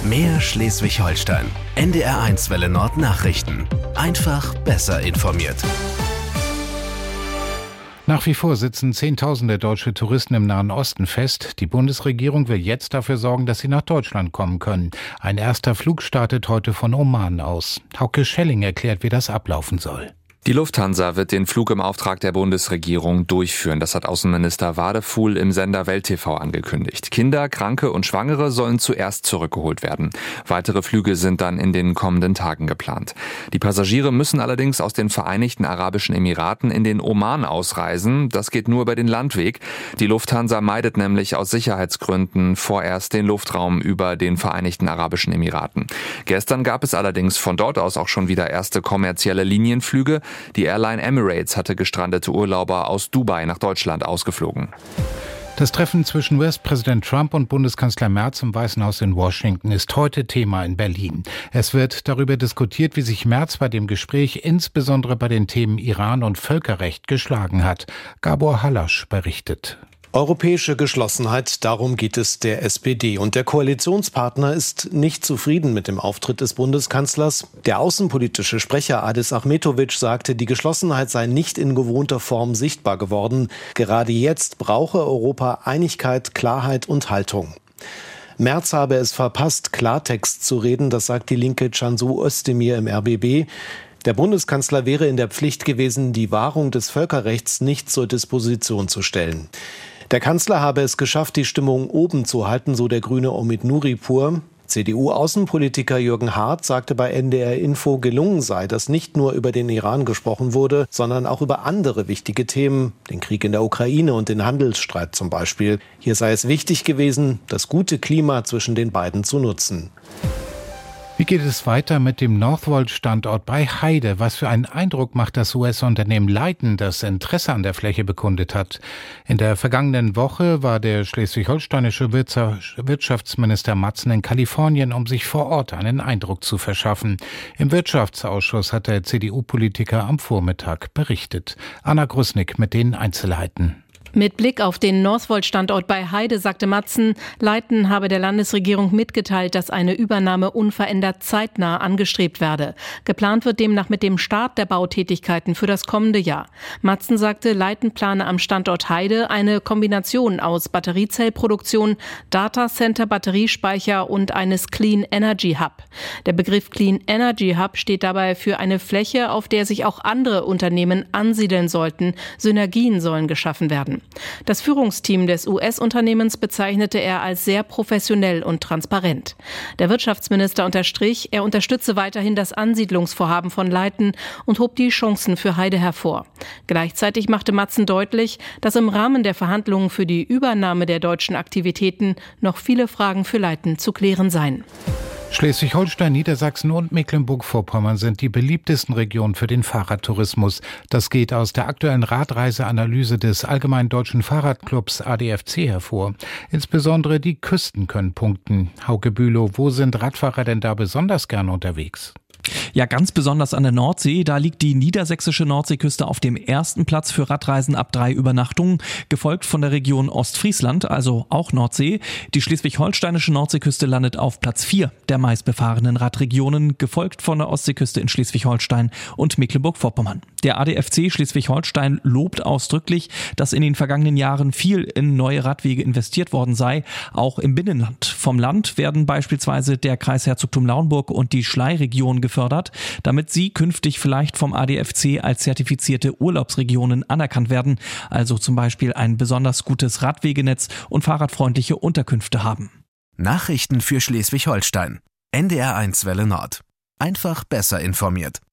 Mehr Schleswig-Holstein. NDR1 Welle Nord Nachrichten. Einfach besser informiert. Nach wie vor sitzen Zehntausende deutsche Touristen im Nahen Osten fest. Die Bundesregierung will jetzt dafür sorgen, dass sie nach Deutschland kommen können. Ein erster Flug startet heute von Oman aus. Hauke Schelling erklärt, wie das ablaufen soll. Die Lufthansa wird den Flug im Auftrag der Bundesregierung durchführen. Das hat Außenminister Wadefuhl im Sender Welt TV angekündigt. Kinder, Kranke und Schwangere sollen zuerst zurückgeholt werden. Weitere Flüge sind dann in den kommenden Tagen geplant. Die Passagiere müssen allerdings aus den Vereinigten Arabischen Emiraten in den Oman ausreisen. Das geht nur über den Landweg. Die Lufthansa meidet nämlich aus Sicherheitsgründen vorerst den Luftraum über den Vereinigten Arabischen Emiraten. Gestern gab es allerdings von dort aus auch schon wieder erste kommerzielle Linienflüge. Die Airline Emirates hatte gestrandete Urlauber aus Dubai nach Deutschland ausgeflogen. Das Treffen zwischen US-Präsident Trump und Bundeskanzler Merz im Weißen Haus in Washington ist heute Thema in Berlin. Es wird darüber diskutiert, wie sich Merz bei dem Gespräch insbesondere bei den Themen Iran und Völkerrecht geschlagen hat. Gabor Hallasch berichtet. Europäische Geschlossenheit, darum geht es der SPD. Und der Koalitionspartner ist nicht zufrieden mit dem Auftritt des Bundeskanzlers. Der außenpolitische Sprecher Adis Ahmetovic sagte, die Geschlossenheit sei nicht in gewohnter Form sichtbar geworden. Gerade jetzt brauche Europa Einigkeit, Klarheit und Haltung. Merz habe es verpasst, Klartext zu reden, das sagt die Linke Cansu Özdemir im RBB. Der Bundeskanzler wäre in der Pflicht gewesen, die Wahrung des Völkerrechts nicht zur Disposition zu stellen. Der Kanzler habe es geschafft, die Stimmung oben zu halten, so der Grüne Omid Nuripur. CDU-Außenpolitiker Jürgen Hart sagte bei NDR Info, gelungen sei, dass nicht nur über den Iran gesprochen wurde, sondern auch über andere wichtige Themen, den Krieg in der Ukraine und den Handelsstreit zum Beispiel. Hier sei es wichtig gewesen, das gute Klima zwischen den beiden zu nutzen. Wie geht es weiter mit dem Northvolt-Standort bei Heide? Was für einen Eindruck macht das US-Unternehmen Leighton, das Interesse an der Fläche bekundet hat? In der vergangenen Woche war der schleswig-holsteinische Wirtschaftsminister Matzen in Kalifornien, um sich vor Ort einen Eindruck zu verschaffen. Im Wirtschaftsausschuss hat der CDU-Politiker am Vormittag berichtet. Anna Grusnick mit den Einzelheiten. Mit Blick auf den Northvolt-Standort bei Heide sagte Matzen, Leighton habe der Landesregierung mitgeteilt, dass eine Übernahme unverändert zeitnah angestrebt werde. Geplant wird demnach mit dem Start der Bautätigkeiten für das kommende Jahr. Matzen sagte, Leighton plane am Standort Heide eine Kombination aus Batteriezellproduktion, Datacenter, Batteriespeicher und eines Clean Energy Hub. Der Begriff Clean Energy Hub steht dabei für eine Fläche, auf der sich auch andere Unternehmen ansiedeln sollten. Synergien sollen geschaffen werden. Das Führungsteam des US-Unternehmens bezeichnete er als sehr professionell und transparent. Der Wirtschaftsminister unterstrich, er unterstütze weiterhin das Ansiedlungsvorhaben von Leighton und hob die Chancen für Heide hervor. Gleichzeitig machte Matzen deutlich, dass im Rahmen der Verhandlungen für die Übernahme der deutschen Aktivitäten noch viele Fragen für Leighton zu klären seien. Schleswig-Holstein, Niedersachsen und Mecklenburg-Vorpommern sind die beliebtesten Regionen für den Fahrradtourismus. Das geht aus der aktuellen Radreiseanalyse des Allgemeinen Deutschen Fahrradclubs ADFC hervor. Insbesondere die Küsten können punkten. Hauke Bülow, wo sind Radfahrer denn da besonders gern unterwegs? Ja, ganz besonders an der Nordsee. Da liegt die niedersächsische Nordseeküste auf dem ersten Platz für Radreisen ab 3 Übernachtungen, gefolgt von der Region Ostfriesland, also auch Nordsee. Die schleswig-holsteinische Nordseeküste landet auf Platz 4 der meistbefahrenen Radregionen, gefolgt von der Ostseeküste in Schleswig-Holstein und Mecklenburg-Vorpommern. Der ADFC Schleswig-Holstein lobt ausdrücklich, dass in den vergangenen Jahren viel in neue Radwege investiert worden sei, auch im Binnenland. Vom Land werden beispielsweise der Kreis Herzogtum Lauenburg und die Schlei-Region gefördert, damit sie künftig vielleicht vom ADFC als zertifizierte Urlaubsregionen anerkannt werden, also zum Beispiel ein besonders gutes Radwegenetz und fahrradfreundliche Unterkünfte haben. Nachrichten für Schleswig-Holstein. NDR1 Welle Nord. Einfach besser informiert.